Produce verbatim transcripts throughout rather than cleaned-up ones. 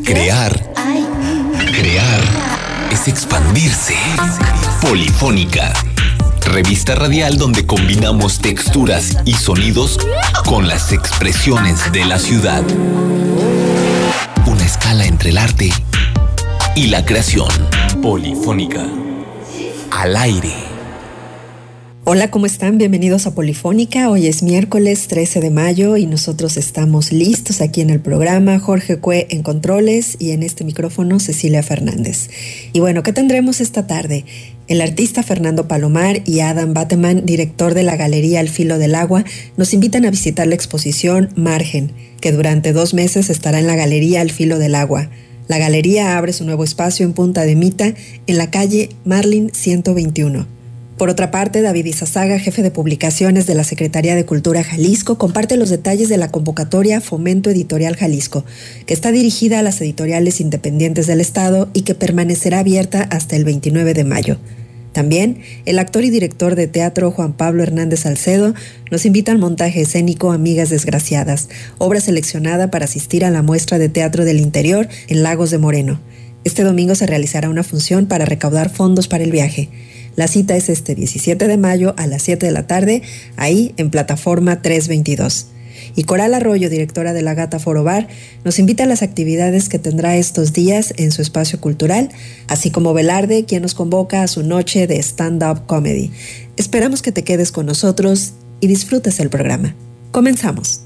Crear, crear es expandirse. Polifónica, revista radial donde combinamos texturas y sonidos con las expresiones de la ciudad. Una escala entre el arte y la creación. Polifónica, al aire. Hola, ¿cómo están? Bienvenidos a Polifónica. Hoy es miércoles trece de mayo y nosotros estamos listos aquí en el programa. Jorge Cue en controles y en este micrófono Cecilia Fernández. Y bueno, ¿qué tendremos esta tarde? El artista Fernando Palomar y Adam Bateman, director de la Galería Al Filo del Agua, nos invitan a visitar la exposición Margen, que durante dos meses estará en la Galería Al Filo del Agua. La galería abre su nuevo espacio en Punta de Mita, en la calle Marlin ciento veintiuno. Por otra parte, David Izazaga, jefe de publicaciones de la Secretaría de Cultura Jalisco, comparte los detalles de la convocatoria Fomento Editorial Jalisco, que está dirigida a las editoriales independientes del Estado y que permanecerá abierta hasta el veintinueve de mayo. También, el actor y director de teatro Juan Pablo Hernández Salcedo nos invita al montaje escénico Amigas Desgraciadas, obra seleccionada para asistir a la muestra de teatro del interior en Lagos de Moreno. Este domingo se realizará una función para recaudar fondos para el viaje. La cita es este diecisiete de mayo a las siete de la tarde, ahí en plataforma trescientos veintidós. Y Coral Arroyo, directora de La Gata Foro Bar, nos invita a las actividades que tendrá estos días en su espacio cultural, así como Velarde, quien nos convoca a su noche de stand-up comedy. Esperamos que te quedes con nosotros y disfrutes el programa. Comenzamos.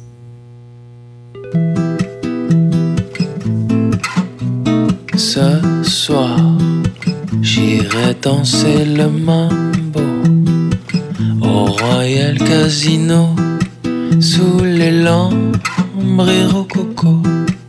Ce soir, j'irai danser le mambo au Royal Casino sous les lambris rococo.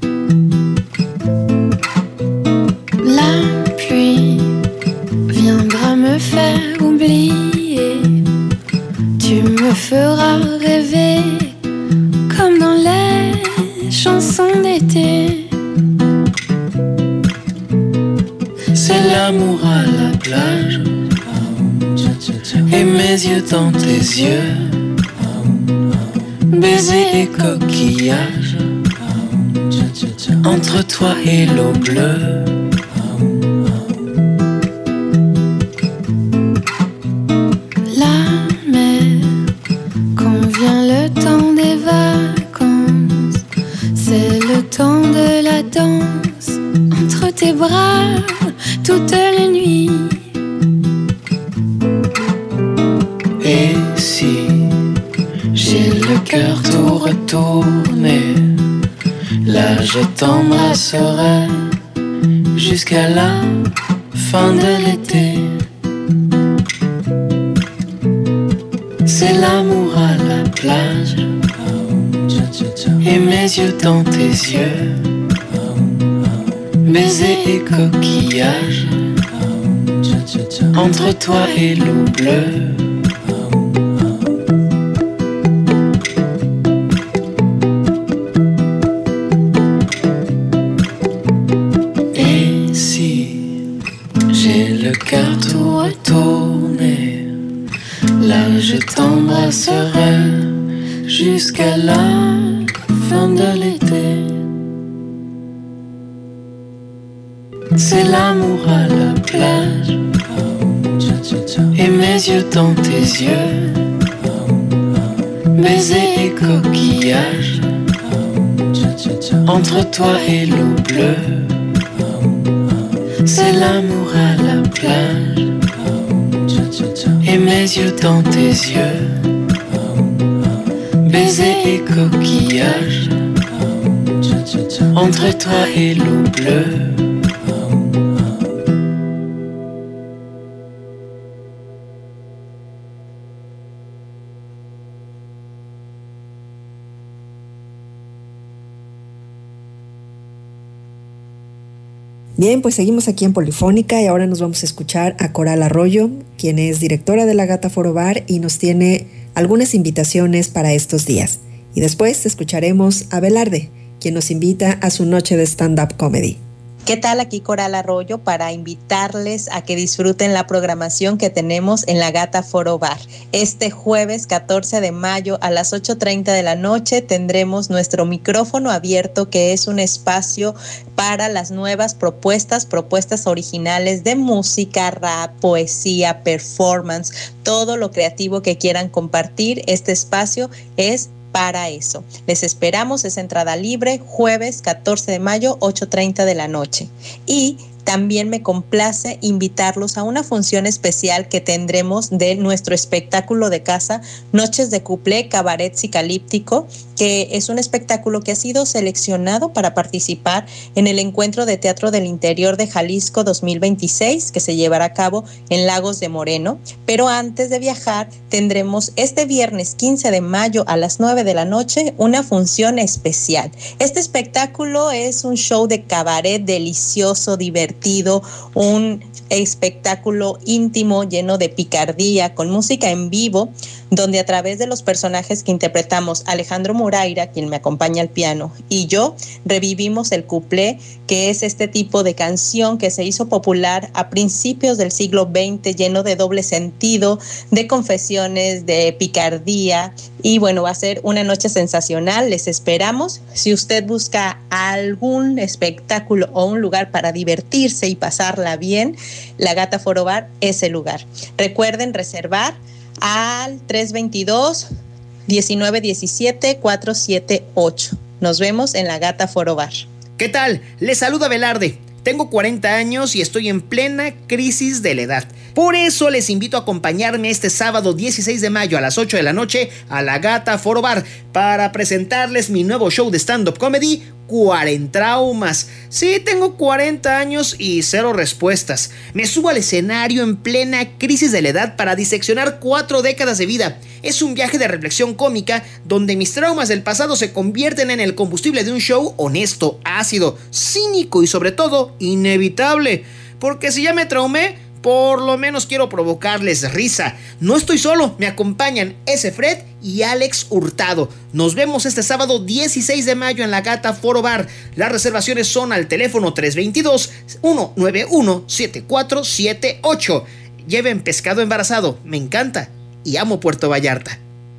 La pluie viendra me faire oublier, tu me feras rêver comme dans les chansons d'été. C'est l'amour à la plage et mes yeux dans tes yeux, baiser et coquillage entre toi et l'eau bleue. La mer, quand vient le temps des vacances, c'est le temps de la danse entre tes bras toutes les nuits. Et si j'ai le cœur tout retourné, là je t'embrasserai jusqu'à la fin de l'été. C'est l'amour à la plage et mes yeux dans tes yeux, baiser et coquillage entre toi et l'eau bleue. Et si j'ai le cœur tout retourné, là je t'embrasserai jusqu'à la fin de l'été. C'est l'amour à la plage et mes yeux dans tes yeux, baiser et coquillage entre toi et l'eau bleue. C'est l'amour à la plage et mes yeux dans tes yeux, baiser et coquillage entre toi et l'eau bleue. Bien, pues seguimos aquí en Polifónica y ahora nos vamos a escuchar a Coral Arroyo, quien es directora de La Gata Foro Bar y nos tiene algunas invitaciones para estos días. Y después escucharemos a Velarde, quien nos invita a su noche de stand-up comedy. ¿Qué tal? Aquí Coral Arroyo para invitarles a que disfruten la programación que tenemos en La Gata Foro Bar. Este jueves catorce de mayo a las ocho treinta de la noche tendremos nuestro micrófono abierto, que es un espacio para las nuevas propuestas, propuestas originales de música, rap, poesía, performance, todo lo creativo que quieran compartir. Este espacio es para eso. Les esperamos, es entrada libre, jueves catorce de mayo, ocho treinta de la noche. Y también me complace invitarlos a una función especial que tendremos de nuestro espectáculo de casa, Noches de Cuplé, Cabaret Psicalíptico, que es un espectáculo que ha sido seleccionado para participar en el Encuentro de Teatro del Interior de Jalisco dos mil veintiséis, que se llevará a cabo en Lagos de Moreno. Pero antes de viajar, tendremos este viernes quince de mayo a las nueve de la noche una función especial. Este espectáculo es un show de cabaret delicioso, divertido, un espectáculo íntimo lleno de picardía, con música en vivo, donde a través de los personajes que interpretamos, Alejandro Moraira, quien me acompaña al piano, y yo, revivimos el cuplé, que es este tipo de canción que se hizo popular a principios del siglo veinte, lleno de doble sentido, de confesiones, de picardía, y bueno, va a ser una noche sensacional. Les esperamos. Si usted busca algún espectáculo o un lugar para divertirse y pasarla bien, La Gata Foro Bar es el lugar. Recuerden reservar al tres dos dos, uno nueve uno siete, cuatro siete ocho. Nos vemos en La Gata Foro Bar. ¿Qué tal? Les saluda Velarde. Tengo cuarenta años y estoy en plena crisis de la edad. Por eso les invito a acompañarme este sábado dieciséis de mayo a las ocho de la noche a La Gata Foro Bar para presentarles mi nuevo show de stand-up comedy, Cuarentraumas. Sí, tengo cuarenta años y cero respuestas. Me subo al escenario en plena crisis de la edad para diseccionar cuatro décadas de vida. Es un viaje de reflexión cómica donde mis traumas del pasado se convierten en el combustible de un show honesto, ácido, cínico y sobre todo inevitable. Porque si ya me traumé, por lo menos quiero provocarles risa. No estoy solo, me acompañan ese Fred y Alex Hurtado. Nos vemos este sábado dieciséis de mayo en La Gata Foro Bar. Las reservaciones son al teléfono tres dos dos, uno nueve uno, siete cuatro siete ocho. Lleven pescado embarazado, me encanta y amo Puerto Vallarta.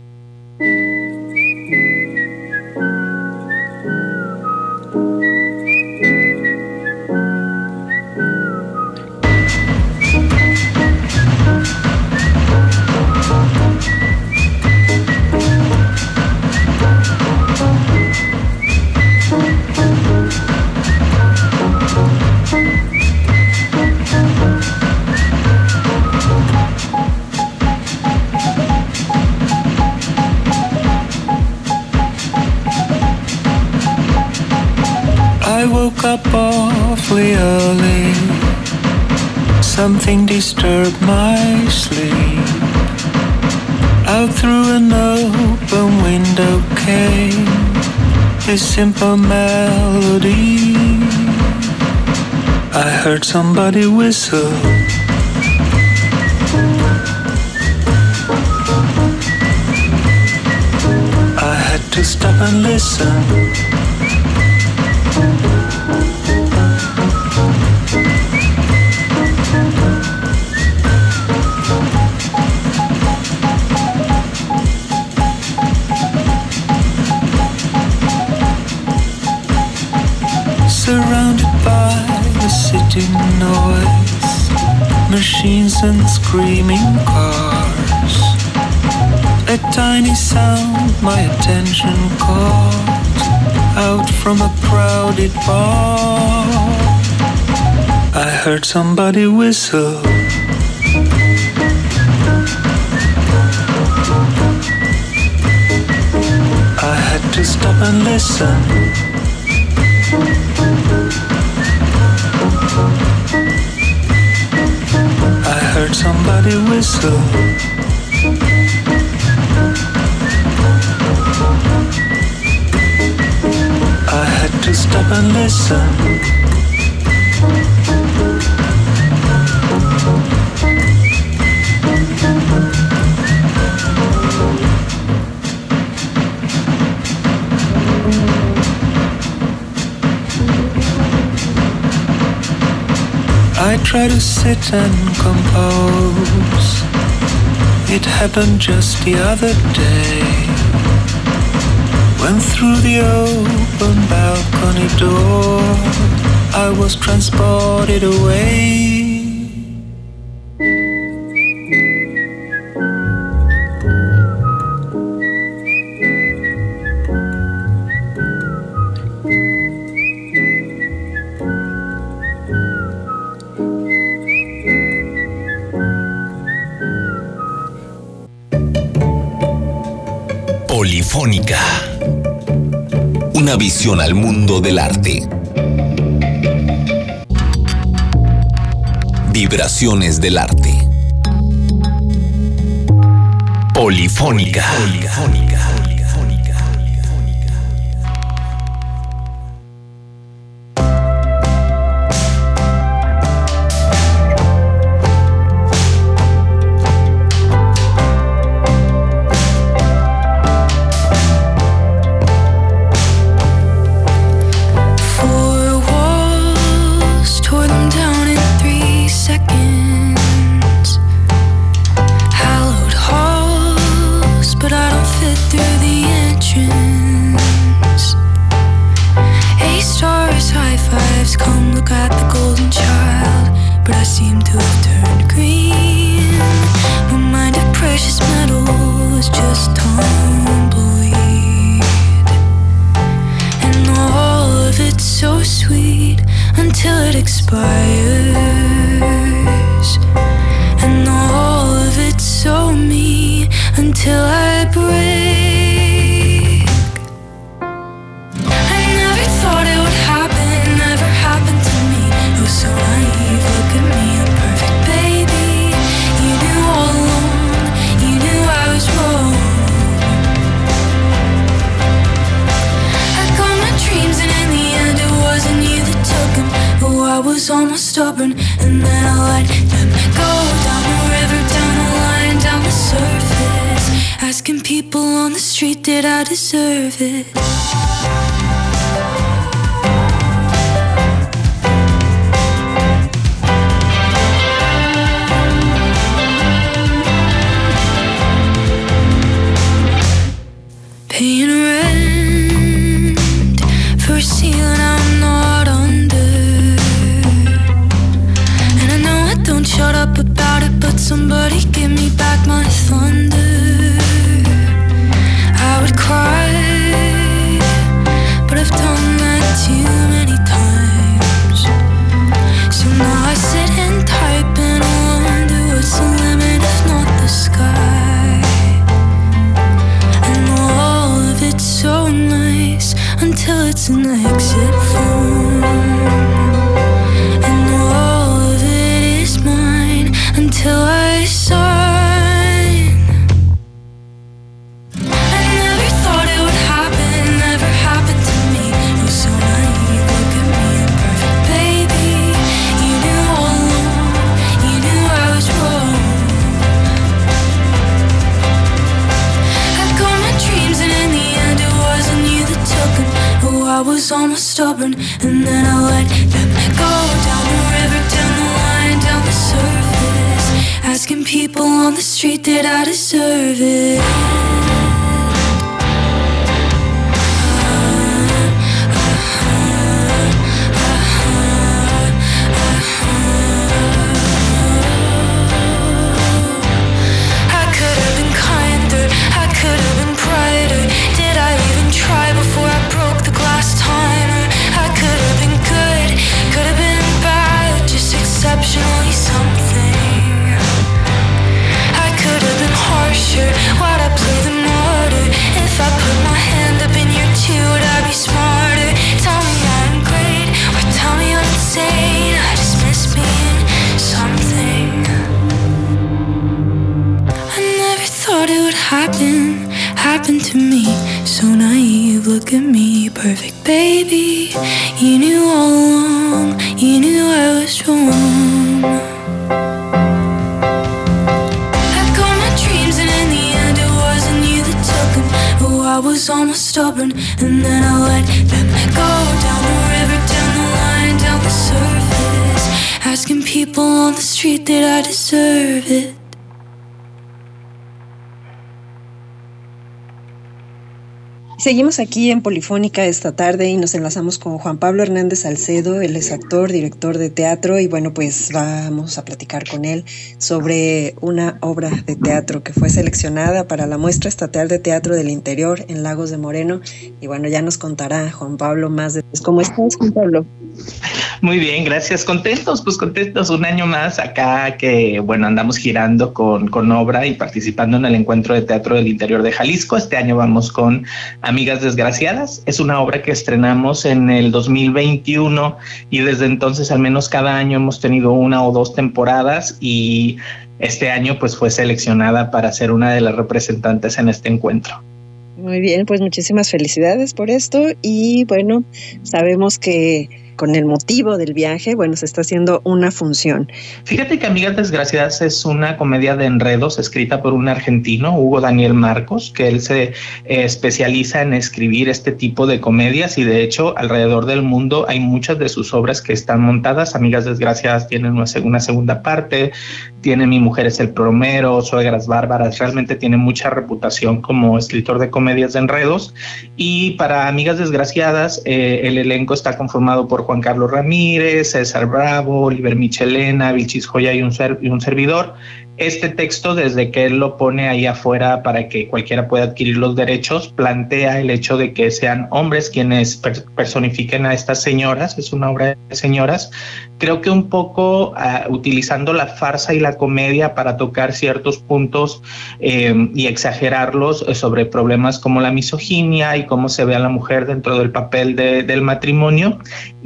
I woke up awfully early. Something disturbed my sleep. Out through an open window came this simple melody. I heard somebody whistle. I had to stop and listen. Surrounded by the city noise, machines and screaming cars. A tiny sound my attention caught out from a crowded bar. I heard somebody whistle. I had to stop and listen. I heard somebody whistle. I had to stop and listen. I try to sit and compose. It happened just the other day, when through the open balcony door I was transported away. Polifónica. Una visión al mundo del arte. Vibraciones del arte. Polifónica. Polifónica. Did I deserve it? Paying rent for a ceiling I'm not under, and I know I don't shut up about it, but somebody give me back my thunder. I would cry, but I've done that too many times. So now I sit and type and I wonder what's the limit if not the sky. And all of it's so nice until it's an exit phone, and all of it is mine until I sign. I was almost stubborn, and then I let them go. Down the river, down the line, down the surface, asking people on the street, did I deserve it? I could have been kinder, I could have been brighter. Did I even try before I broke the glass timer? I could have been good, could have been bad, just exceptionally something. I could have been harsher, why'd I play the martyr? If I put my hand up in your two, would I be smarter? Tell me I'm great, or tell me I'm insane. I just miss being something. I never thought it would happen, happen to me. So naive, look at me, perfect baby. You knew all along, you knew I was wrong. I got my dreams and in the end it wasn't you that took them. Oh, I was almost stubborn, and then I let them go. Down the river, down the line, down the surface, asking people on the street that I deserve it. Seguimos aquí en Polifónica esta tarde y nos enlazamos con Juan Pablo Hernández Salcedo. Él es actor, director de teatro y bueno, pues vamos a platicar con él sobre una obra de teatro que fue seleccionada para la Muestra Estatal de Teatro del Interior en Lagos de Moreno. Y bueno, ya nos contará Juan Pablo más de cómo estás, Juan Pablo. Muy bien, gracias. Contentos, pues contentos un año más acá que, bueno, andamos girando con, con obra y participando en el Encuentro de Teatro del Interior de Jalisco. Este año vamos con Amigas Desgraciadas. Es una obra que estrenamos en el dos mil veintiuno y desde entonces al menos cada año hemos tenido una o dos temporadas y este año pues fue seleccionada para ser una de las representantes en este encuentro. Muy bien, pues muchísimas felicidades por esto y bueno, sabemos que con el motivo del viaje, bueno, se está haciendo una función. Fíjate que Amigas Desgraciadas es una comedia de enredos escrita por un argentino, Hugo Daniel Marcos, que él se eh, especializa en escribir este tipo de comedias y de hecho alrededor del mundo hay muchas de sus obras que están montadas. Amigas Desgraciadas tienen una, una segunda parte, tiene Mi mujer es el plomero, Suegras bárbaras, realmente tiene mucha reputación como escritor de comedias de enredos y para Amigas Desgraciadas eh, el elenco está conformado por Juan Carlos Ramírez, César Bravo, Oliver Michelena, Vilchis Joya y un, ser, y un servidor. Este texto, desde que él lo pone ahí afuera para que cualquiera pueda adquirir los derechos, plantea el hecho de que sean hombres quienes per- personifiquen a estas señoras, es una obra de señoras. Creo que un poco uh, utilizando la farsa y la comedia para tocar ciertos puntos eh, y exagerarlos sobre problemas como la misoginia y cómo se ve a la mujer dentro del papel de, del matrimonio.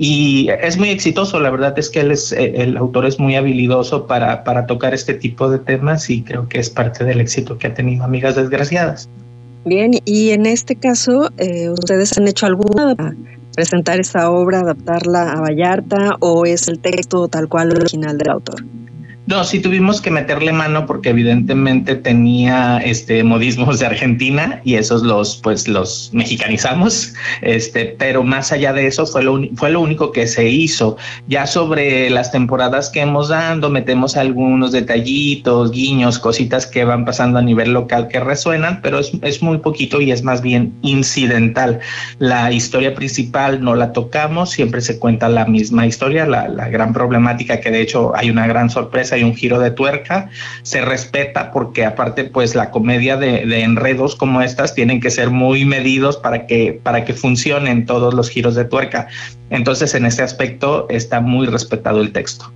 Y es muy exitoso, la verdad es que él es, el autor es muy habilidoso para, para tocar este tipo de temas y creo que es parte del éxito que ha tenido Amigas Desgraciadas. Bien, y en este caso, eh, ¿ustedes han hecho alguna para presentar esta obra, adaptarla a Vallarta o es el texto tal cual original del autor? No, sí tuvimos que meterle mano porque evidentemente tenía este modismos de Argentina y esos los pues los mexicanizamos, este, pero más allá de eso fue lo fue lo único que se hizo. Ya sobre las temporadas que hemos dado, metemos algunos detallitos, guiños, cositas que van pasando a nivel local que resuenan, pero es, es muy poquito y es más bien incidental. La historia principal no la tocamos, siempre se cuenta la misma historia, la, la gran problemática que de hecho hay una gran sorpresa y un giro de tuerca, se respeta porque aparte pues la comedia de, de enredos como estas tienen que ser muy medidos para que, para que funcionen todos los giros de tuerca. Entonces en ese aspecto está muy respetado el texto.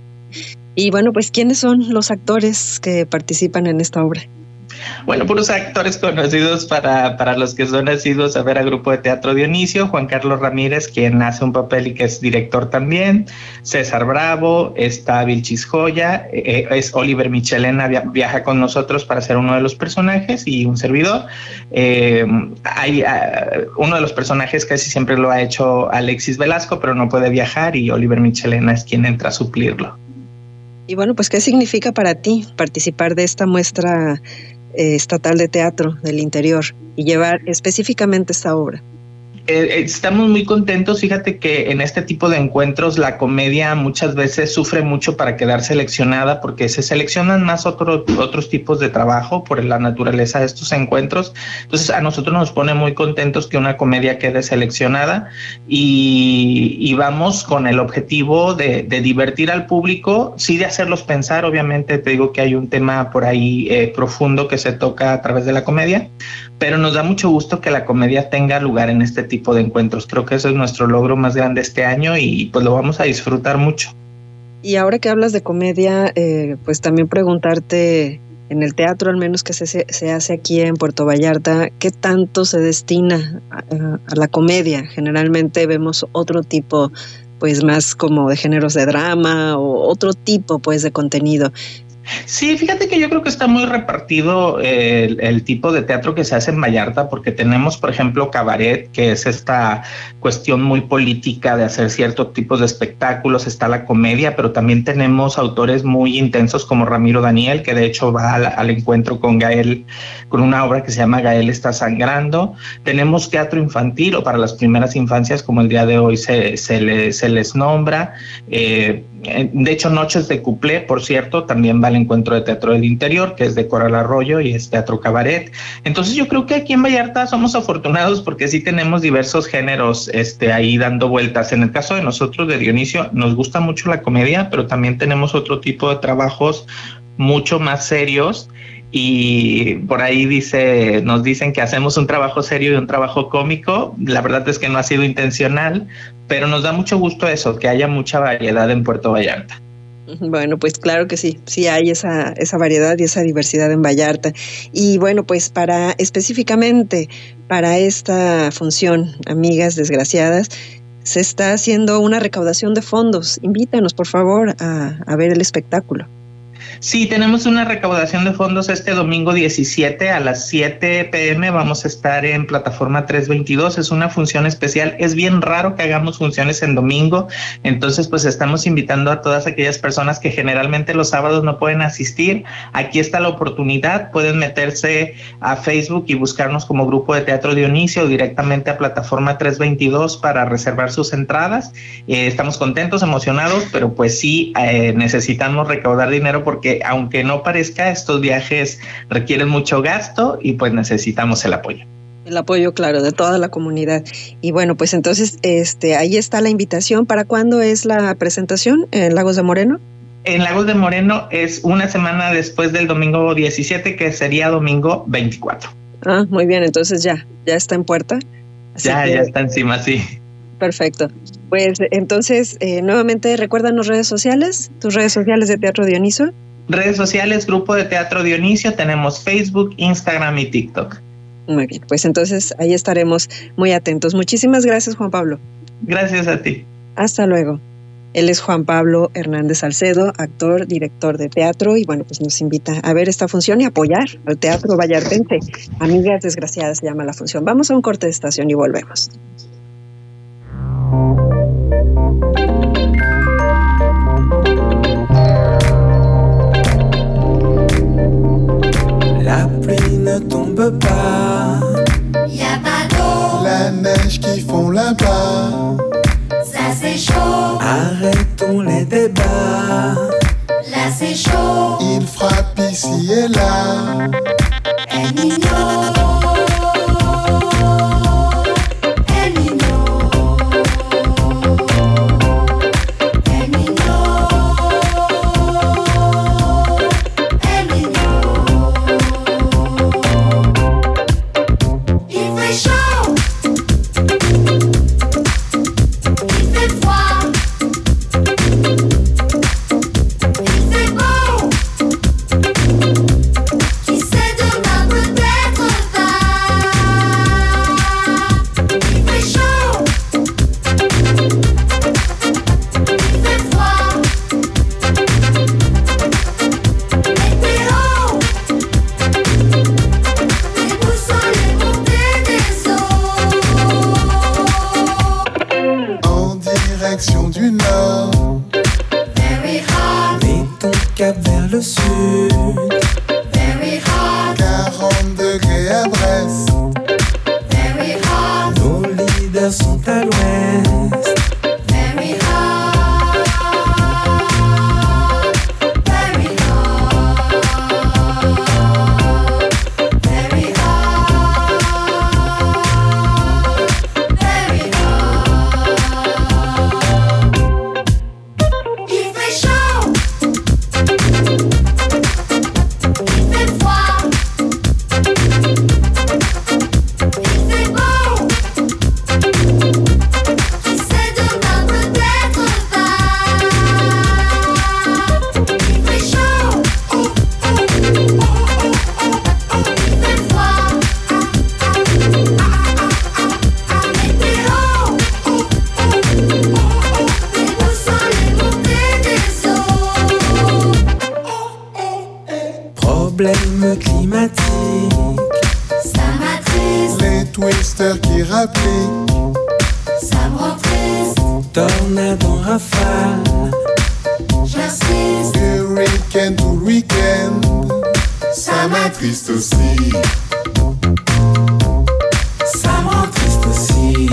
Y bueno, pues ¿quiénes son los actores que participan en esta obra? Bueno, puros actores conocidos para, para los que son nacidos a ver al Grupo de Teatro Dionisio, Juan Carlos Ramírez, quien hace un papel y que es director también, César Bravo, está Vilchis Joya, eh, es Oliver Michelena, via, viaja con nosotros para ser uno de los personajes y un servidor. Eh, hay uh, uno de los personajes casi siempre lo ha hecho Alexis Velasco, pero no puede viajar y Oliver Michelena es quien entra a suplirlo. Y bueno, pues ¿qué significa para ti participar de esta muestra eh, estatal de teatro del interior y llevar específicamente esta obra? Eh, estamos muy contentos. Fíjate que en este tipo de encuentros la comedia muchas veces sufre mucho para quedar seleccionada porque se seleccionan más otro, otros tipos de trabajo por la naturaleza de estos encuentros. Entonces a nosotros nos pone muy contentos que una comedia quede seleccionada y, y vamos con el objetivo de, de divertir al público, sí de hacerlos pensar. Obviamente te digo que hay un tema por ahí eh, profundo que se toca a través de la comedia, pero nos da mucho gusto que la comedia tenga lugar en este tipo de encuentros. Creo que ese es nuestro logro más grande este año y pues lo vamos a disfrutar mucho. Y ahora que hablas de comedia, eh, pues también preguntarte, en el teatro al menos que se, se hace aquí en Puerto Vallarta, ¿qué tanto se destina a, a la comedia? Generalmente vemos otro tipo, pues más como de géneros de drama o otro tipo pues de contenido. Sí, fíjate que yo creo que está muy repartido eh, el, el tipo de teatro que se hace en Vallarta, porque tenemos, por ejemplo, cabaret, que es esta cuestión muy política de hacer ciertos tipos de espectáculos, está la comedia, pero también tenemos autores muy intensos como Ramiro Daniel, que de hecho va al, al encuentro con Gael, con una obra que se llama Gael está sangrando. Tenemos teatro infantil o para las primeras infancias, como el día de hoy se, se, le, se les nombra. Eh, de hecho, Noches de Cuplé, por cierto, también va al encuentro de teatro del interior, que es de Coral Arroyo y es teatro cabaret. Entonces yo creo que aquí en Vallarta somos afortunados porque sí tenemos diversos géneros este, ahí dando vueltas. En el caso de nosotros de Dionisio nos gusta mucho la comedia, pero también tenemos otro tipo de trabajos mucho más serios. Y por ahí dice, nos dicen que hacemos un trabajo serio y un trabajo cómico. La verdad es que no ha sido intencional, pero nos da mucho gusto eso, que haya mucha variedad en Puerto Vallarta. Bueno, pues claro que sí, sí hay esa, esa variedad y esa diversidad en Vallarta. Y bueno, pues para específicamente para esta función, Amigas Desgraciadas, se está haciendo una recaudación de fondos. Invítanos, por favor, a, a ver el espectáculo. Sí, tenemos una recaudación de fondos este domingo diecisiete a las siete pe eme. Vamos a estar en plataforma trescientos veintidós. Es una función especial. Es bien raro que hagamos funciones en domingo. Entonces, pues estamos invitando a todas aquellas personas que generalmente los sábados no pueden asistir. Aquí está la oportunidad. Pueden meterse a Facebook y buscarnos como Grupo de Teatro Dionisio o directamente a plataforma trescientos veintidós para reservar sus entradas. Eh, estamos contentos, emocionados, pero pues sí eh, necesitamos recaudar dinero porque aunque no parezca, estos viajes requieren mucho gasto y pues necesitamos el apoyo. El apoyo, claro, de toda la comunidad. Y bueno, pues entonces este, ahí está la invitación. ¿Para cuándo es la presentación en Lagos de Moreno? En Lagos de Moreno es una semana después del domingo diecisiete, que sería domingo veinticuatro. Ah, muy bien, entonces ya, ya está en puerta. Así ya, que... ya está encima, sí. Perfecto. Pues entonces, eh, nuevamente, recuérdanos redes sociales, tus redes sociales de Teatro Dionisio. Redes sociales, Grupo de Teatro Dionisio, tenemos Facebook, Instagram y TikTok. Muy bien, pues entonces ahí estaremos muy atentos. Muchísimas gracias, Juan Pablo. Gracias a ti. Hasta luego. Él es Juan Pablo Hernández Salcedo, actor, director de teatro, y bueno, pues nos invita a ver esta función y apoyar al teatro vallartense. Amigas Desgraciadas se llama la función. Vamos a un corte de estación y volvemos. La pluie ne tombe pas, Y'a pas d'eau, la neige qui fond là-bas, ça c'est chaud, arrêtons les débats. là c'est chaud, il frappe ici et là. El Niño, El Niño, El Niño, El Niño. Il fait chaud, il fait froid, il fait beau. Qui sait demain peut-être pas. Il fait chaud, il fait froid. Météo, les boussoles et montées des eaux. En direction du nord, Very hot, Mets ton cap vers le sud, very hot, quarante degrés à Brest. very hot, nos leaders sont à l'ouest. very hot, very hot, very hot, very hot. Il fait chaud, il fait froid, il fait beau. Qui sait problèmes climatiques. Ça m'attriste. Les twisters qui rappliquent. Ça me rend triste. Tornade en rafale. J'insiste. Hurricane tout le week-end. Ça m'attriste aussi. Ça me rend triste aussi.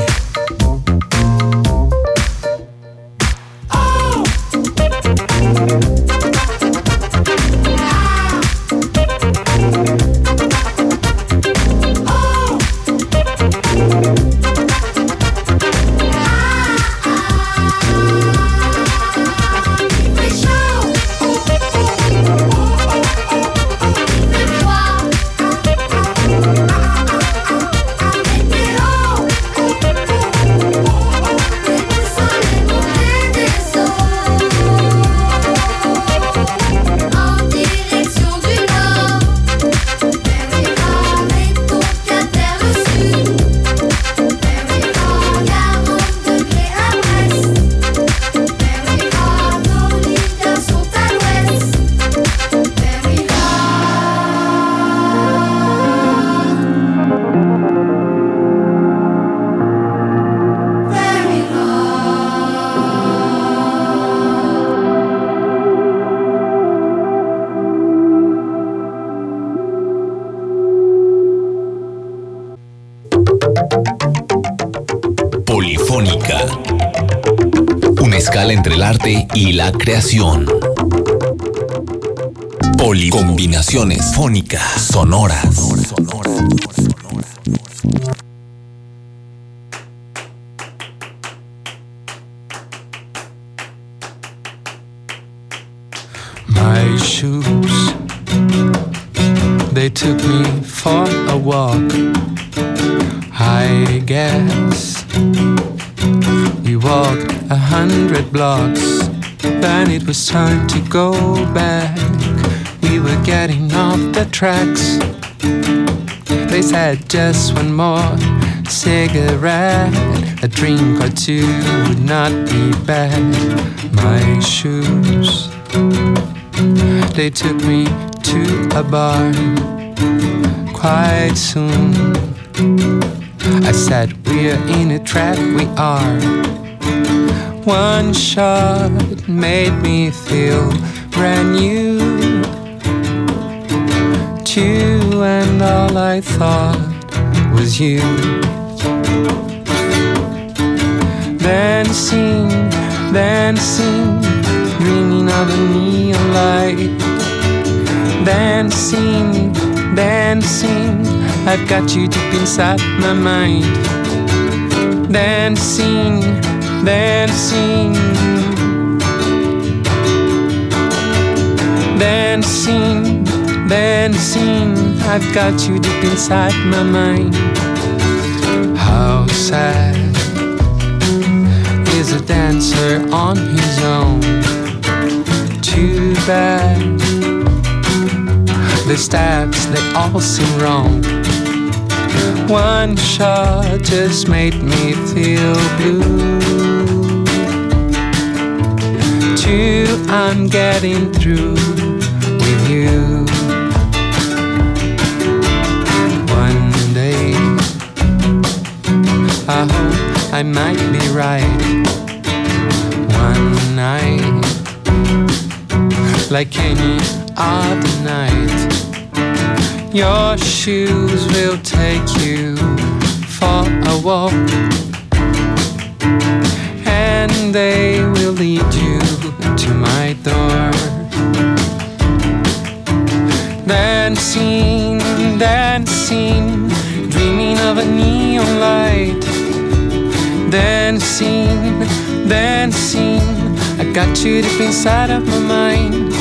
Polifónica. Una escala entre el arte y la creación. Poli combinaciones fónicas sonoras. My shoes, they took me for a walk. I guess we walked a hundred blocks. Then it was time to go back. We were getting off the tracks. They said just one more cigarette, a drink or two would not be bad. My shoes, they took me to a bar. Quite soon I said, we're in a trap, we are. One shot made me feel brand new. Two and all I thought was you. Dancing, dancing, dreaming of a neon light. Dancing, dancing, I've got you deep inside my mind. Dancing, dancing, dancing, dancing, I've got you deep inside my mind. How sad is a dancer on his own. Too bad the steps, they all seem wrong. One shot just made me feel blue. Two, I'm getting through with you. One day, I hope I might be right. One night, like any other night, your shoes will take you for a walk, and they will lead you to my door. Dancing, dancing, dreaming of a neon light. Dancing, dancing, I got you deep inside of my mind.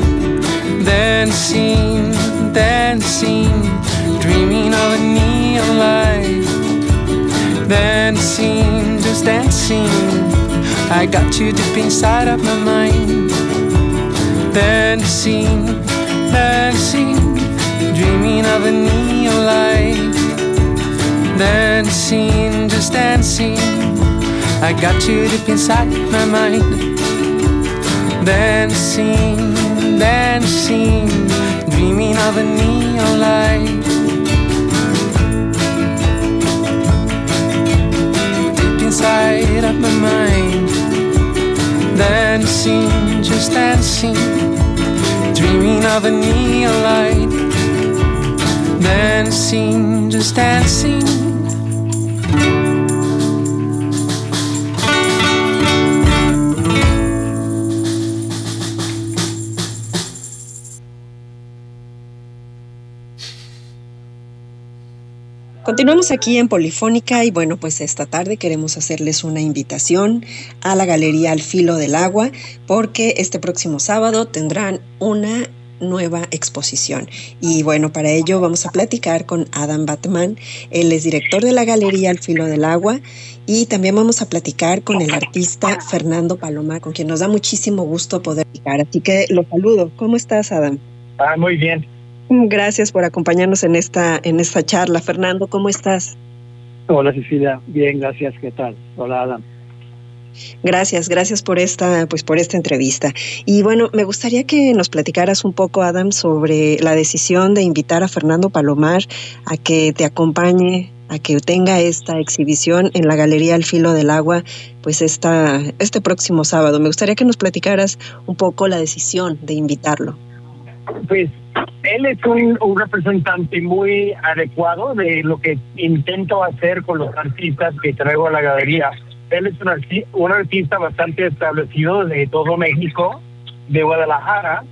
Dancing, dancing, dreaming of a neon light. Dancing, just dancing, I got you deep inside of my mind. Dancing, dancing, dreaming of a neon light. Dancing, just dancing, I got you deep inside my mind. Dancing, dancing, dreaming dreaming of a neon light. Deep inside of my mind, dancing, just dancing, dreaming of a neon light. Dancing, just dancing. Continuamos aquí en Polifónica y bueno, pues esta tarde queremos hacerles una invitación a la Galería Al Filo del Agua porque este próximo sábado tendrán una nueva exposición. Y bueno, para ello vamos a platicar con Adam Batman. Él es director de la Galería Al Filo del Agua y también vamos a platicar con el artista Fernando Palomar, con quien nos da muchísimo gusto poder platicar. Así que lo saludo. ¿Cómo estás, Adam? Ah, muy bien. Gracias por acompañarnos en esta en esta charla. Fernando, ¿cómo estás? Hola, Cecilia. Bien, gracias. ¿Qué tal? Hola, Adam. Gracias, gracias por esta, pues por esta entrevista. Y bueno, me gustaría que nos platicaras un poco, Adam, sobre la decisión de invitar a Fernando Palomar a que te acompañe, a que tenga esta exhibición en la Galería Al Filo del Agua, pues esta, este próximo sábado. Me gustaría que nos platicaras un poco la decisión de invitarlo. Pues él es un, un representante muy adecuado de lo que intento hacer con los artistas que traigo a la galería. Él es un, arti- un artista bastante establecido de todo México, de Guadalajara,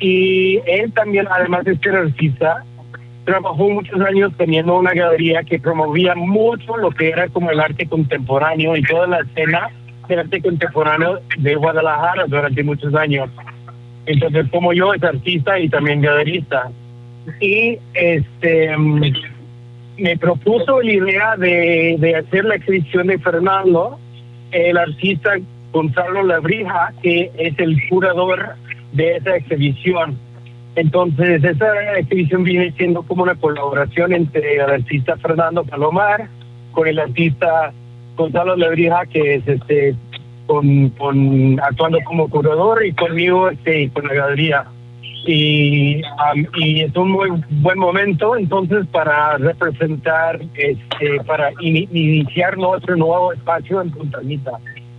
y él también, además de ser artista, trabajó muchos años teniendo una galería que promovía mucho lo que era como el arte contemporáneo y toda la escena del arte contemporáneo de Guadalajara durante muchos años. Entonces, como yo, es artista y también galerista. Y este me propuso la idea de, de hacer la exhibición de Fernando, el artista Gonzalo Lebrija, que es el curador de esa exhibición. Entonces, esa exhibición viene siendo como una colaboración entre el artista Fernando Palomar con el artista Gonzalo Lebrija, que es este con, con actuando como curador, y conmigo este, con la galería. Y, um, y es un muy buen momento entonces para representar, este, para in, iniciar nuestro nuevo espacio en Punta Mita.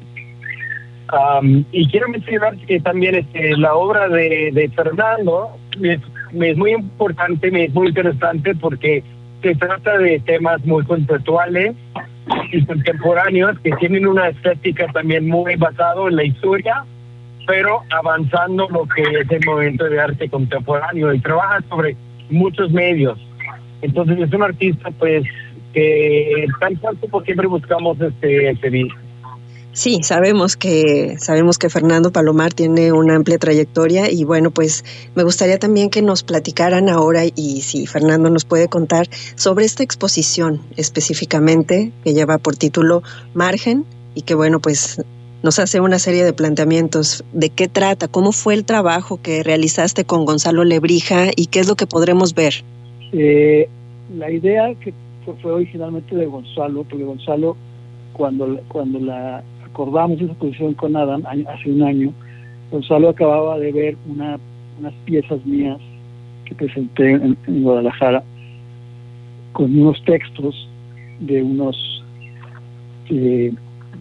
Um, y quiero mencionar que también este, la obra de, de Fernando es, es muy importante, me es muy interesante porque se trata de temas muy conceptuales y contemporáneos que tienen una estética también muy basada en la historia, pero avanzando lo que es el movimiento de arte contemporáneo, y trabaja sobre muchos medios. Entonces es un artista pues que tal cual como siempre buscamos este exhibir. Sí, sabemos que sabemos que Fernando Palomar tiene una amplia trayectoria y bueno, pues me gustaría también que nos platicaran ahora, y si Fernando nos puede contar sobre esta exposición específicamente que lleva por título Margen y que bueno, pues nos hace una serie de planteamientos. ¿De qué trata? ¿Cómo fue el trabajo que realizaste con Gonzalo Lebrija y qué es lo que podremos ver? Eh, la idea que fue, fue originalmente de Gonzalo, porque Gonzalo, cuando, cuando la acordamos esa exposición con Adam hace un año, Gonzalo acababa de ver una, unas piezas mías que presenté en, en Guadalajara con unos textos de unos eh,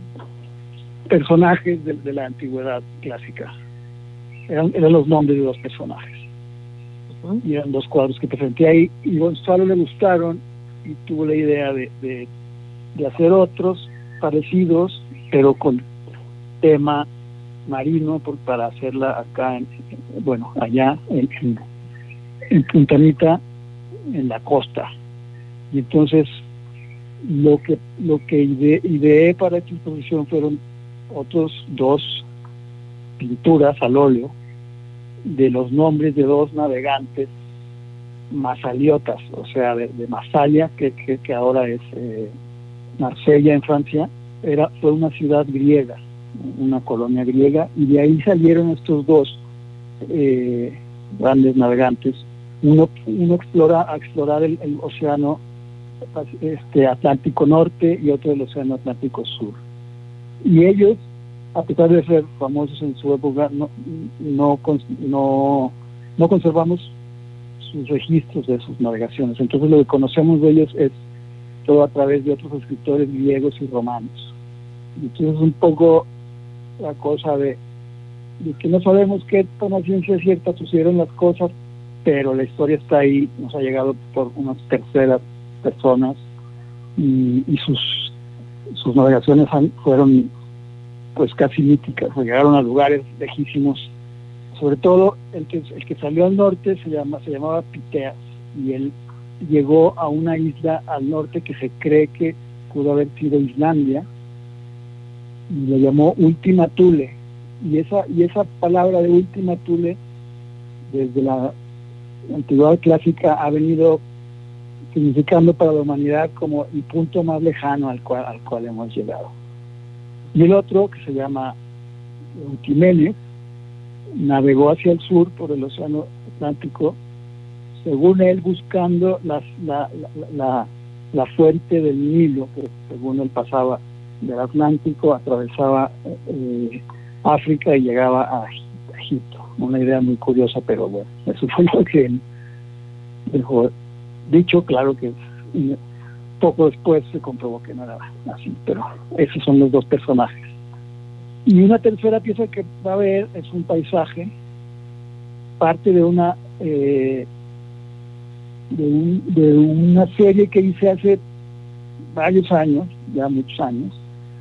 personajes de, de la antigüedad clásica. Eran, eran los nombres de los personajes. Uh-huh. Y eran dos cuadros que presenté ahí, y Gonzalo le gustaron y tuvo la idea de, de, de hacer otros parecidos, pero con tema marino, por, para hacerla acá, en, bueno, allá en, en, en Punta Mita, en la costa. Y entonces lo que lo que ide, ideé para esta exposición fueron otros dos pinturas al óleo de los nombres de dos navegantes masaliotas, o sea, de, de Masalia, que, que, que ahora es eh, Marsella en Francia. Era, fue una ciudad griega, una colonia griega, y de ahí salieron estos dos eh, grandes navegantes. Uno, uno explora, a explorar el, el océano este, Atlántico Norte y otro el océano Atlántico Sur. Y ellos, a pesar de ser famosos en su época, no, no, no, no conservamos sus registros de sus navegaciones. Entonces lo que conocemos de ellos es todo a través de otros escritores griegos y romanos. Entonces es un poco la cosa de, de que no sabemos qué tan a ciencia cierta sucedieron las cosas, pero la historia está ahí, nos ha llegado por unas terceras personas y, y sus sus navegaciones han, fueron pues casi míticas, llegaron a lugares lejísimos. Sobre todo el que el que salió al norte se llama se llamaba Piteas, y él llegó a una isla al norte que se cree que pudo haber sido Islandia, y le llamó Ultima Thule, y esa y esa palabra de Ultima Thule desde la antigüedad clásica ha venido significando para la humanidad como el punto más lejano al cual al cual hemos llegado. Y el otro, que se llama Eutimenes, navegó hacia el sur por el Océano Atlántico, según él buscando las, la, la, la, la fuente del Nilo, que según él pasaba del Atlántico, atravesaba eh, África y llegaba a Egipto. Una idea muy curiosa, pero bueno, eso fue lo que él dejó dicho. Claro que poco después se comprobó que no era así, pero esos son los dos personajes. Y una tercera pieza que va a ver es un paisaje, parte de una eh, de, un, de una serie que hice hace varios años, ya muchos años,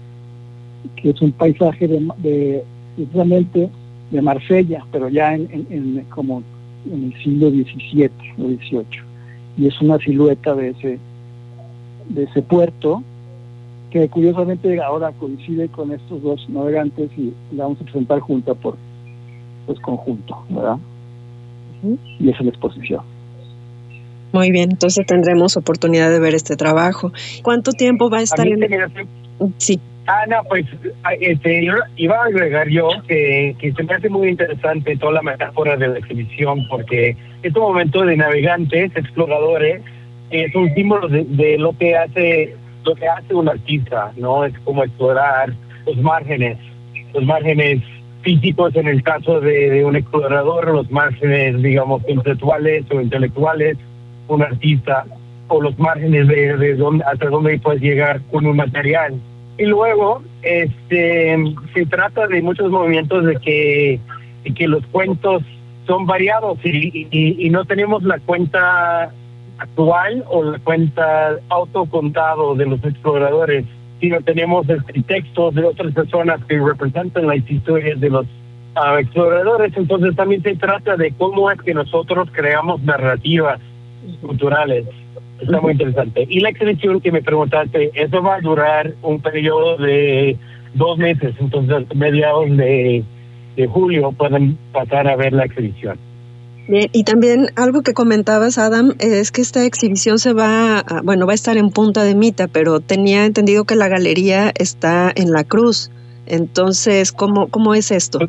que es un paisaje de, de precisamente de Marsella, pero ya en, en, en como en el siglo diecisiete o dieciocho, y es una silueta de ese de ese puerto que curiosamente ahora coincide con estos dos navegantes y la vamos a presentar junta por pues conjunto, ¿verdad? Uh-huh. Y esa es la exposición. Muy bien, entonces tendremos oportunidad de ver este trabajo. ¿Cuánto tiempo va a estar a en el... Sí. Ah, no, pues este, yo iba a agregar yo que, que se me hace muy interesante toda la metáfora de la exhibición, porque este momento de navegantes, exploradores, es un símbolo de, de lo que hace lo que hace un artista, ¿no? Es como explorar los márgenes, los márgenes físicos en el caso de, de un explorador, los márgenes, digamos, conceptuales o intelectuales, un artista, o los márgenes de, de dónde, hasta dónde puedes llegar con un material. Y luego, este, se trata de muchos movimientos de que, de que los cuentos son variados y, y, y no tenemos la cuenta actual o la cuenta autocontado de los exploradores, sino tenemos este, textos de otras personas que representan las historias de los uh, exploradores. Entonces también se trata de cómo es que nosotros creamos narrativas culturales. Está muy interesante. Y la exhibición que me preguntaste, eso va a durar un periodo de dos meses, entonces a mediados de, de julio pueden pasar a ver la exhibición. Bien, y también algo que comentabas, Adam, es que esta exhibición se va, a, bueno, va a estar en Punta de Mita, pero tenía entendido que la galería está en La Cruz. Entonces, ¿cómo, cómo es esto?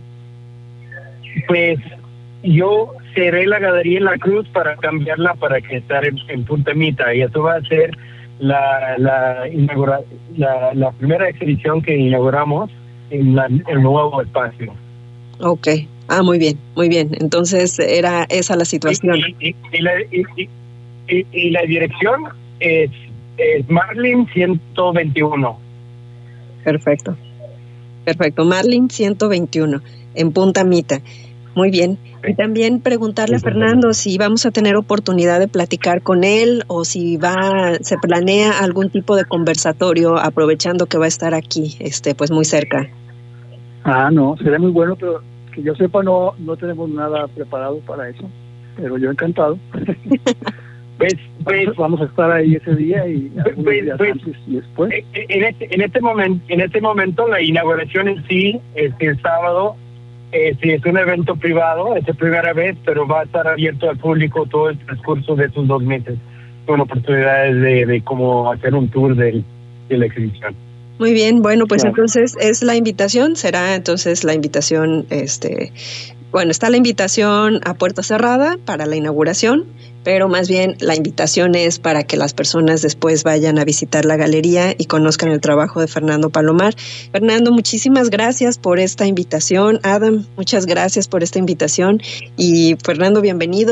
Pues yo cerré la galería en La Cruz para cambiarla para que estar en, en Punta Mita, y eso va a ser la la, inaugura, la, la primera exhibición que inauguramos en la, el nuevo espacio. Ok. Ah, muy bien, muy bien. Entonces era esa la situación. Y, y, y, la, y, y, y la dirección es, es Marlin ciento veintiuno. Perfecto. Perfecto. Marlin ciento veintiuno en Punta Mita. Muy bien. Y también preguntarle a Fernando si vamos a tener oportunidad de platicar con él o si va, se planea algún tipo de conversatorio aprovechando que va a estar aquí, este, pues muy cerca. Ah, no, sería muy bueno, pero que yo sepa no no tenemos nada preparado para eso, pero yo encantado. pues, pues vamos a estar ahí ese día y algunos pues, días pues, antes y después. En este en este momento en este momento la inauguración en sí es el sábado. Eh, sí, es un evento privado, es la primera vez, pero va a estar abierto al público todo el transcurso de esos dos meses, con oportunidades de, de cómo hacer un tour de, de la exhibición. Muy bien, bueno, pues claro. Entonces es la invitación, será entonces la invitación, este, bueno, está la invitación a puerta cerrada para la inauguración, pero más bien la invitación es para que las personas después vayan a visitar la galería y conozcan el trabajo de Fernando Palomar. Fernando, muchísimas gracias por esta invitación. Adam, muchas gracias por esta invitación. Y Fernando, bienvenido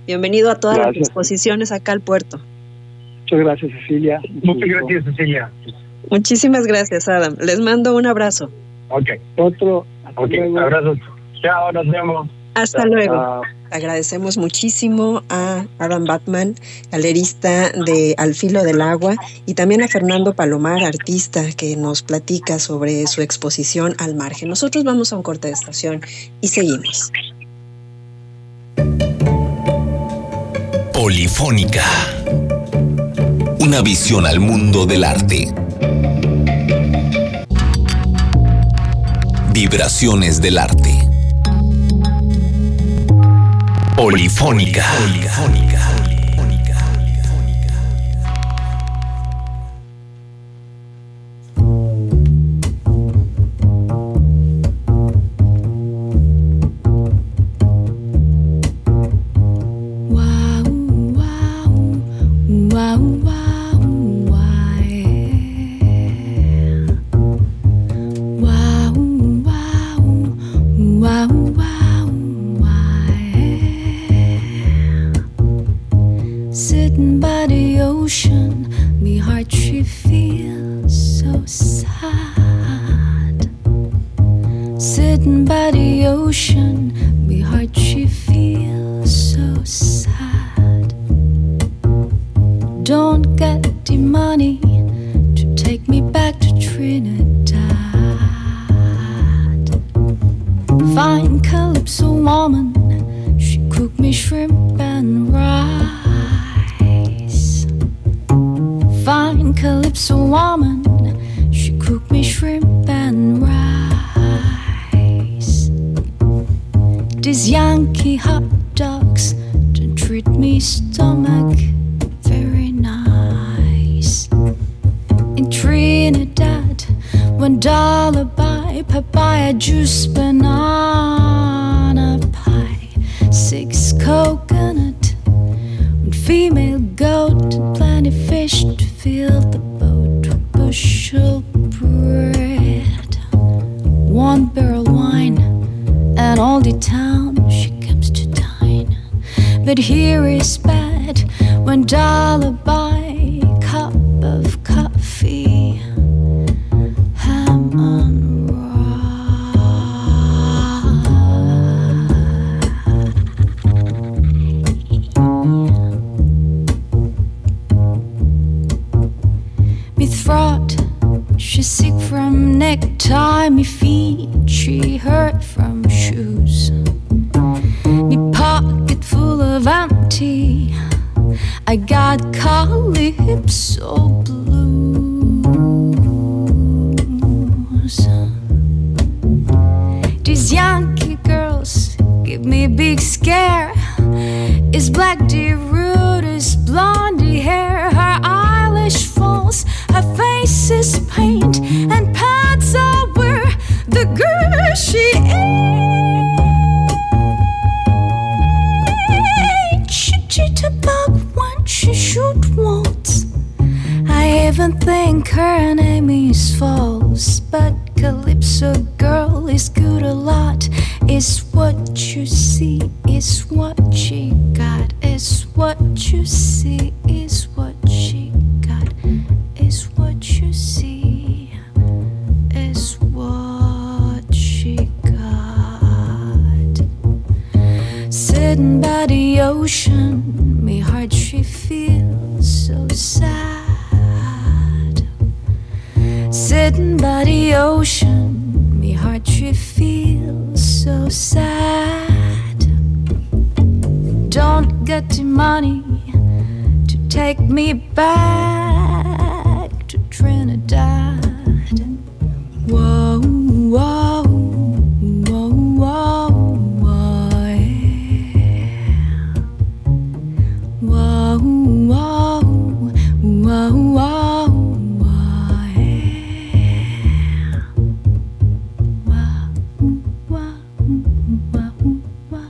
Bienvenido a todas Gracias. las exposiciones acá al puerto. Muchas gracias, Cecilia. Muchas gracias, Cecilia. Muchísimas gracias, Adam. Les mando un abrazo. Ok. Otro. Hasta Ok, luego. abrazos. Chao, nos vemos. Hasta Chao. luego. Chao. Agradecemos muchísimo a Adam Batman, galerista de Al Filo del Agua, y también a Fernando Palomar, artista, que nos platica sobre su exposición Al Margen. Nosotros vamos a un corte de estación y seguimos. Polifónica. Una visión al mundo del arte. Vibraciones del arte. Polifónica. Polifónica. Sitting by the ocean, me heart she feels so sad. Sitting by the ocean, me heart she feels so sad. Don't get the money to take me back to Trinidad. Fine calypso woman, she cooked me shrimp and rice. Fine calypso woman, she cooked me shrimp and rice. These Yankee hot dogs don't treat me stomach very nice. In Trinidad, one dollar buy papaya juice, banana pie, six coconut, one female goat, and plenty fish to fill the boat with bushel bread, one barrel wine, and all the town she comes to dine. But here is bad, one dollar buy cup of coffee, ham and me throat, she sick from necktie, me feet, she hurt from shoes. Me pocket full of empty, I got calypso blues. These Yankee girls give me a big scare. Is black the root, is blondie hair, her eyelash falls, her face is paint, and pants are where the girl she ain't. She cheat about when she shoot once. I even think her name is false, but Calypso girl is good a lot. Is what you see, is what she got. Is what you see, is what she got. Is what you see, is what she got. Sitting by the ocean, me heart she feels so sad. Sitting by the ocean, me heart she feels so sad. Don't get the money to take me back to Trinidad. Whoa, whoa, whoa, whoa, whoa, yeah. Whoa, whoa, whoa, whoa, whoa, yeah. Whoa, whoa, whoa, whoa.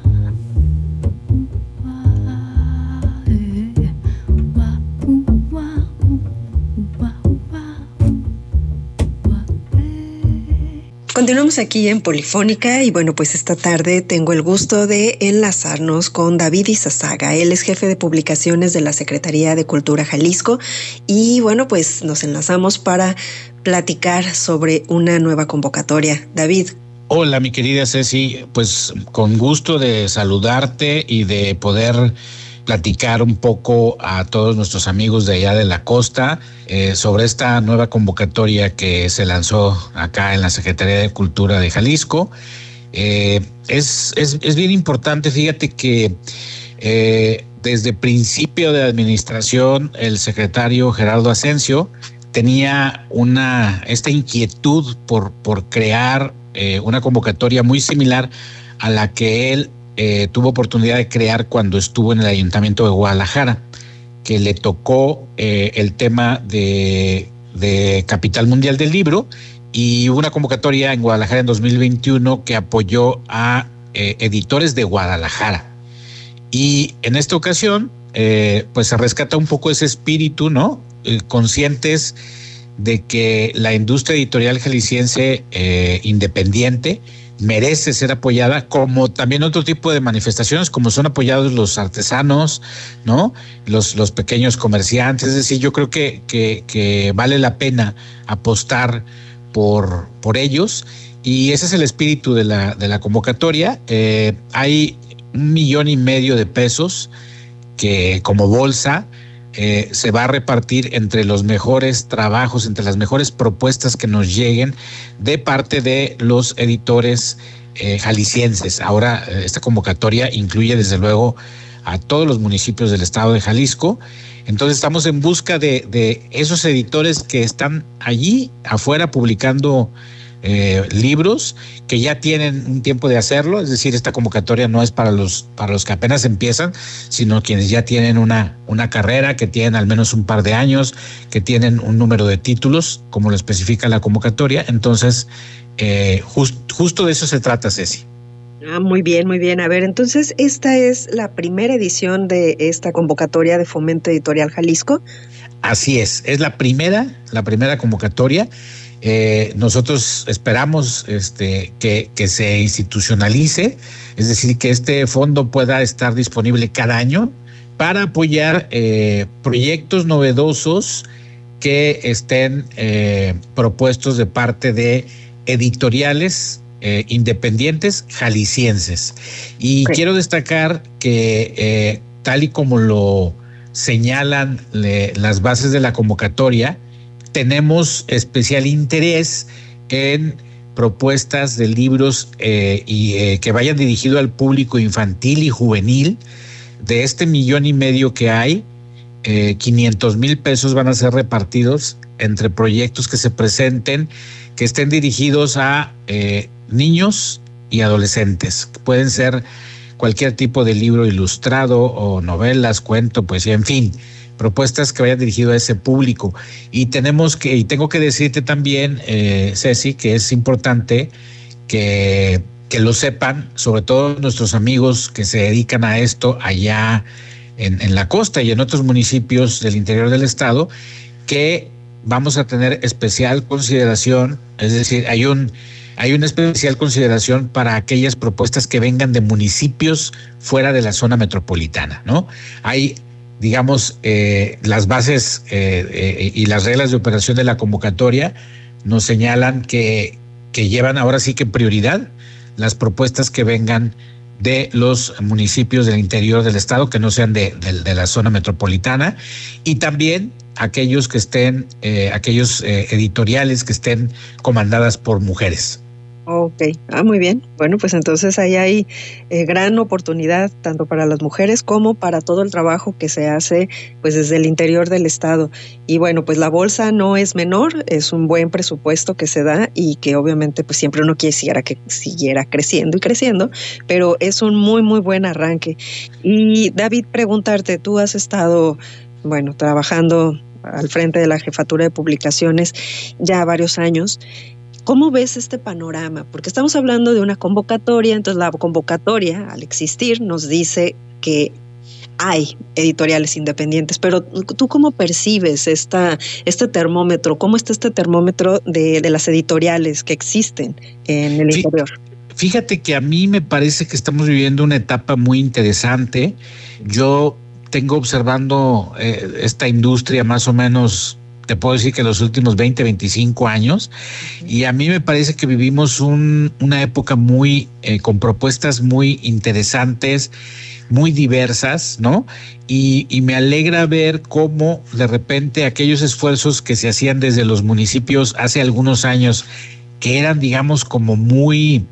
Continuamos aquí en Polifónica y bueno, pues esta tarde tengo el gusto de enlazarnos con David Izazaga. Él es jefe de publicaciones de la Secretaría de Cultura Jalisco y bueno, pues nos enlazamos para platicar sobre una nueva convocatoria. David. Hola, mi querida Ceci, pues con gusto de saludarte y de poder platicar un poco a todos nuestros amigos de allá de la costa eh, sobre esta nueva convocatoria que se lanzó acá en la Secretaría de Cultura de Jalisco. Eh, es, es, es bien importante, fíjate que eh, desde principio de administración el secretario Gerardo Asensio tenía una esta inquietud por, por crear eh, una convocatoria muy similar a la que él Eh, tuvo oportunidad de crear cuando estuvo en el Ayuntamiento de Guadalajara, que le tocó eh, el tema de, de Capital Mundial del Libro, y hubo una convocatoria en Guadalajara en dos mil veintiuno que apoyó a eh, editores de Guadalajara. Y en esta ocasión, eh, pues se rescata un poco ese espíritu, ¿no? Eh, conscientes de que la industria editorial jalisciense eh, independiente merece ser apoyada, como también otro tipo de manifestaciones, como son apoyados los artesanos, ¿no? Los, los pequeños comerciantes. Es decir, yo creo que, que, que vale la pena apostar por, por ellos, y ese es el espíritu de la, de la convocatoria. Eh, hay un millón y medio de pesos que como bolsa Eh, se va a repartir entre los mejores trabajos, entre las mejores propuestas que nos lleguen de parte de los editores eh, jaliscienses. Ahora, esta convocatoria incluye desde luego a todos los municipios del estado de Jalisco. Entonces estamos en busca de, de esos editores que están allí afuera publicando Eh, libros, que ya tienen un tiempo de hacerlo. Es decir, esta convocatoria no es para los para los que apenas empiezan, sino quienes ya tienen una, una carrera, que tienen al menos un par de años, que tienen un número de títulos, como lo especifica la convocatoria. Entonces, eh, just, justo de eso se trata, Ceci. Ah, muy bien, muy bien. A ver, entonces, ¿esta es la primera edición de esta convocatoria de Fomento Editorial Jalisco? Así es, es la primera, la primera convocatoria. Eh, nosotros esperamos este, que, que se institucionalice, es decir, que este fondo pueda estar disponible cada año para apoyar eh, proyectos novedosos que estén eh, propuestos de parte de editoriales eh, independientes jaliscienses. Y okay. Quiero destacar que eh, tal y como lo señalan le, las bases de la convocatoria, tenemos especial interés en propuestas de libros eh, y eh, que vayan dirigidos al público infantil y juvenil. De este millón y medio que hay, eh, quinientos mil pesos van a ser repartidos entre proyectos que se presenten, que estén dirigidos a eh, niños y adolescentes. Pueden ser cualquier tipo de libro ilustrado o novelas, cuento, poesía, en fin, propuestas que vayan dirigido a ese público. Y tenemos que, y tengo que decirte también, eh, Ceci, que es importante que, que lo sepan, sobre todo nuestros amigos que se dedican a esto allá en, en la costa y en otros municipios del interior del estado, que vamos a tener especial consideración, es decir, hay un hay una especial consideración para aquellas propuestas que vengan de municipios fuera de la zona metropolitana, ¿no? Hay, digamos, eh, las bases eh, eh, y las reglas de operación de la convocatoria nos señalan que, que llevan ahora sí que prioridad las propuestas que vengan de los municipios del interior del estado, que no sean de, de, de la zona metropolitana, y también aquellos que estén, eh, aquellos eh, editoriales que estén comandadas por mujeres. Ok, ah, muy bien. Bueno, pues entonces ahí hay eh, gran oportunidad tanto para las mujeres como para todo el trabajo que se hace pues desde el interior del estado. Y bueno, pues la bolsa no es menor, es un buen presupuesto que se da y que obviamente pues siempre uno quisiera que siguiera creciendo y creciendo, pero es un muy muy buen arranque. Y David, preguntarte, tú has estado, bueno, trabajando al frente de la Jefatura de Publicaciones ya varios años. ¿Cómo ves este panorama? Porque estamos hablando de una convocatoria, entonces la convocatoria, al existir, nos dice que hay editoriales independientes, pero ¿tú cómo percibes esta, este termómetro? ¿Cómo está este termómetro de, de las editoriales que existen en el interior? Fíjate que a mí me parece que estamos viviendo una etapa muy interesante. Yo tengo observando eh, esta industria más o menos, te puedo decir que los últimos veinte, veinticinco años, y a mí me parece que vivimos un, una época muy, eh, con propuestas muy interesantes, muy diversas, ¿no? Y, y me alegra ver cómo de repente aquellos esfuerzos que se hacían desde los municipios hace algunos años, que eran, digamos, como muy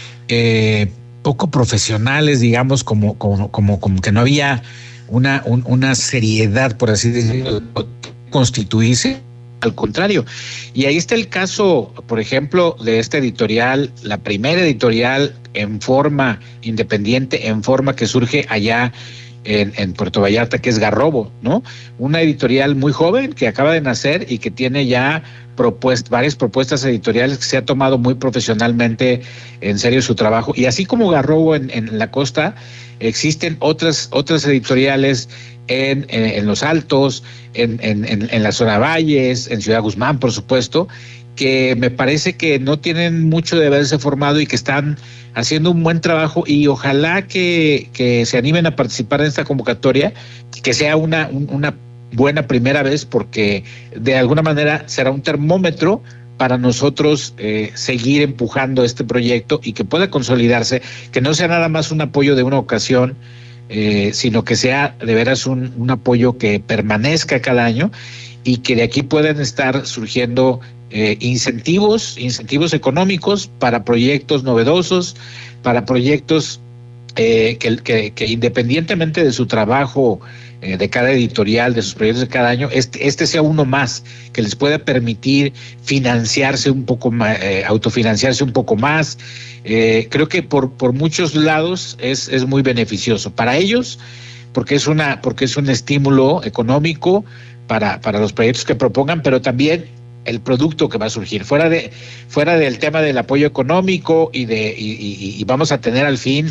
eh, poco profesionales, digamos, como, como, como, como que no había una, un, una seriedad, por así decirlo, constituirse. Al contrario. Y ahí está el caso, por ejemplo, de esta editorial, la primera editorial en forma independiente, en forma que surge allá en, en Puerto Vallarta, que es Garrobo, ¿no? Una editorial muy joven que acaba de nacer y que tiene ya propuestas, varias propuestas editoriales, que se ha tomado muy profesionalmente en serio su trabajo. Y así como Garrobo en, en la costa, existen otras, otras editoriales en, en, en Los Altos, en, en, en la zona Valles, en Ciudad Guzmán, por supuesto, que me parece que no tienen mucho de haberse formado y que están haciendo un buen trabajo, y ojalá que, que se animen a participar en esta convocatoria, que sea una, una buena primera vez, porque de alguna manera será un termómetro para nosotros eh, seguir empujando este proyecto y que pueda consolidarse, que no sea nada más un apoyo de una ocasión, eh, sino que sea de veras un, un apoyo que permanezca cada año, y que de aquí puedan estar surgiendo eh, incentivos, incentivos económicos para proyectos novedosos, para proyectos eh, que, que, que independientemente de su trabajo eh, de cada editorial, de sus proyectos de cada año, este, este sea uno más, que les pueda permitir financiarse un poco más, eh, autofinanciarse un poco más. Eh, creo que por, por muchos lados es, es muy beneficioso para ellos, porque es una, porque es un estímulo económico para, para los proyectos que propongan, pero también el producto que va a surgir. Fuera de, fuera del tema del apoyo económico y de, y, y, y vamos a tener al fin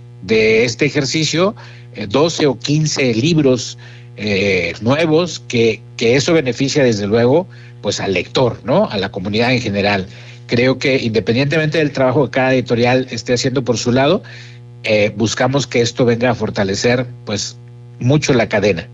de este ejercicio eh, doce o quince libros eh, nuevos, que, que eso beneficia desde luego pues al lector, ¿no? A la comunidad en general. Creo que independientemente del trabajo que cada editorial esté haciendo por su lado, eh, buscamos que esto venga a fortalecer pues mucho la cadena.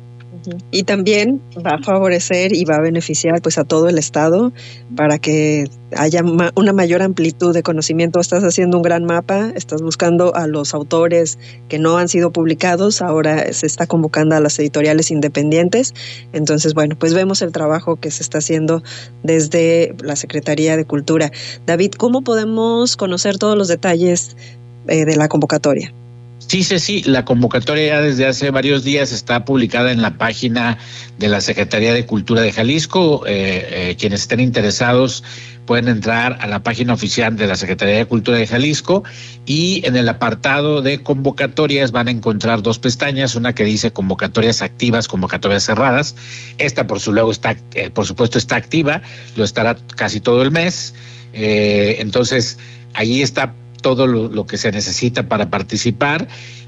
Y también va a favorecer y va a beneficiar pues a todo el estado para que haya ma- una mayor amplitud de conocimiento. Estás haciendo un gran mapa, estás buscando a los autores que no han sido publicados, ahora se está convocando a las editoriales independientes. Entonces, bueno, pues vemos el trabajo que se está haciendo desde la Secretaría de Cultura. David, ¿cómo podemos conocer todos los detalles eh, de la convocatoria? Sí, sí, sí, la convocatoria ya desde hace varios días está publicada en la página de la Secretaría de Cultura de Jalisco. Eh, eh, quienes estén interesados pueden entrar a la página oficial de la Secretaría de Cultura de Jalisco, y en el apartado de convocatorias van a encontrar dos pestañas, una que dice convocatorias activas, convocatorias cerradas. Esta por su luego está, eh, por supuesto está activa, lo estará casi todo el mes. Eh, entonces, ahí está todo lo, lo que se necesita para participar,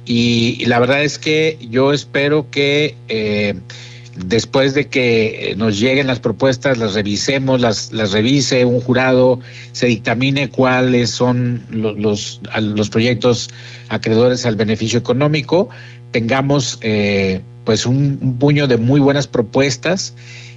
y, y la verdad es que yo espero que eh, después de que nos lleguen las propuestas, las revisemos, las, las revise un jurado, se dictamine cuáles son los, los, los proyectos acreedores al beneficio económico, tengamos eh, pues un, un puño de muy buenas propuestas,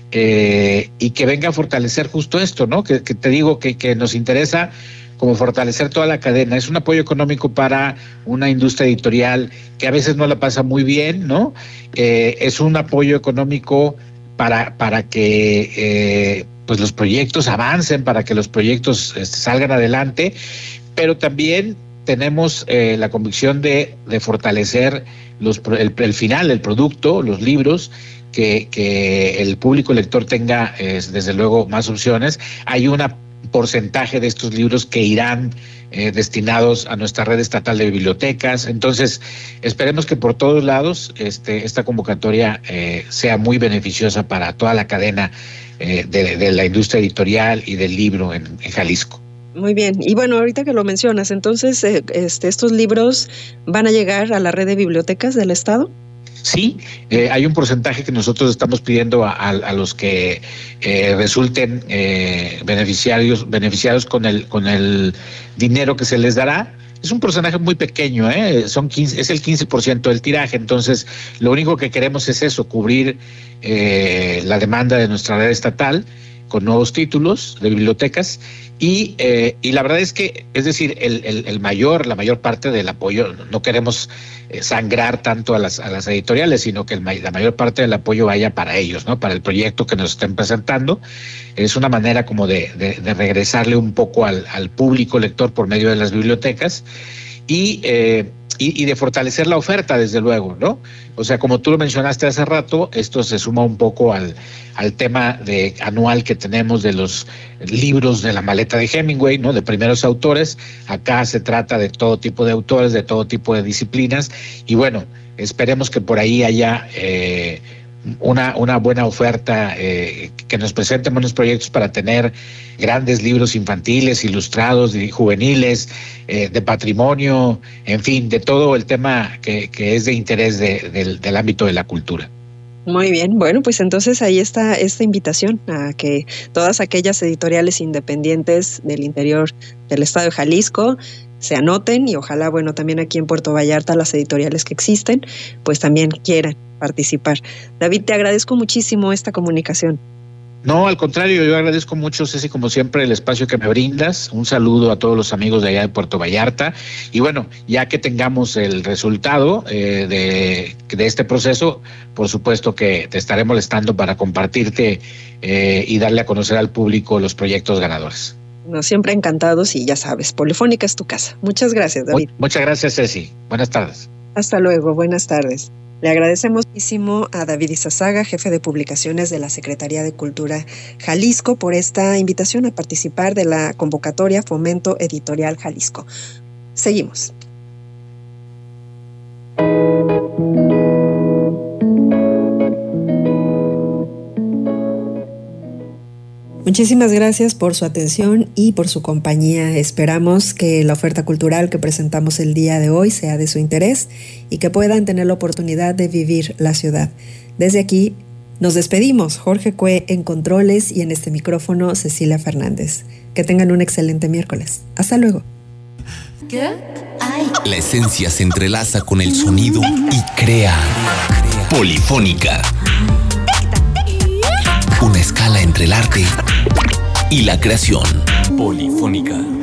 eh, y que venga a fortalecer justo esto, ¿no? Que, que te digo que, que nos interesa como fortalecer toda la cadena. Es un apoyo económico para una industria editorial que a veces no la pasa muy bien, ¿no? Eh, es un apoyo económico para, para que eh, pues los proyectos avancen, para que los proyectos eh, salgan adelante, pero también tenemos eh, la convicción de, de fortalecer los, el, el final, el producto, los libros, que, que el público lector tenga eh, desde luego más opciones. Hay una porcentaje de estos libros que irán eh, destinados a nuestra red estatal de bibliotecas. Entonces, esperemos que por todos lados este, esta convocatoria eh, sea muy beneficiosa para toda la cadena eh, de, de la industria editorial y del libro en, en Jalisco. Muy bien. Y bueno, ahorita que lo mencionas, entonces, eh, este, ¿estos libros van a llegar a la red de bibliotecas del estado? Sí, eh, hay un porcentaje que nosotros estamos pidiendo a, a, a los que eh, resulten eh, beneficiarios, beneficiados con el, con el dinero que se les dará. Es un porcentaje muy pequeño, ¿eh? Son quince, es el quince por ciento del tiraje, entonces lo único que queremos es eso, cubrir eh, la demanda de nuestra red estatal con nuevos títulos de bibliotecas y, eh, y la verdad es que, es decir, el, el, el mayor, la mayor parte del apoyo, no queremos eh, sangrar tanto a las, a las editoriales, sino que el, la mayor parte del apoyo vaya para ellos, ¿no? Para el proyecto que nos estén presentando. Es una manera como de, de, de regresarle un poco al, al público lector por medio de las bibliotecas y, eh, y, y de fortalecer la oferta, desde luego, ¿no? O sea, como tú lo mencionaste hace rato, esto se suma un poco al, al tema de, anual que tenemos de los libros de la maleta de Hemingway, ¿no? De primeros autores. Acá se trata de todo tipo de autores, de todo tipo de disciplinas. Y bueno, esperemos que por ahí haya eh, una, una buena oferta, eh, que nos presenten buenos proyectos para tener grandes libros infantiles, ilustrados, y juveniles, eh, de patrimonio, en fin, de todo el tema que, que es de interés de, de, del ámbito de la cultura. Muy bien, bueno, pues entonces ahí está esta invitación a que todas aquellas editoriales independientes del interior del estado de Jalisco se anoten y ojalá, bueno, también aquí en Puerto Vallarta las editoriales que existen, pues también quieran participar. David, te agradezco muchísimo esta comunicación. No, al contrario, yo agradezco mucho, Ceci, como siempre, el espacio que me brindas. Un saludo a todos los amigos de allá de Puerto Vallarta. Y bueno, ya que tengamos el resultado eh, de, de este proceso, por supuesto que te estaré molestando para compartirte eh, y darle a conocer al público los proyectos ganadores. No, siempre encantados y ya sabes, Polifónica es tu casa. Muchas gracias, David. Muchas gracias, Ceci. Buenas tardes. Hasta luego, buenas tardes. Le agradecemos muchísimo a David Izazaga, jefe de publicaciones de la Secretaría de Cultura Jalisco, por esta invitación a participar de la convocatoria Fomento Editorial Jalisco. Seguimos. Muchísimas gracias por su atención y por su compañía. Esperamos que la oferta cultural que presentamos el día de hoy sea de su interés y que puedan tener la oportunidad de vivir la ciudad. Desde aquí nos despedimos. Jorge Cue en controles y en este micrófono Cecilia Fernández. Que tengan un excelente miércoles. Hasta luego. La esencia se entrelaza con el sonido y crea Polifónica. Una escala entre el arte y la creación. Polifónica.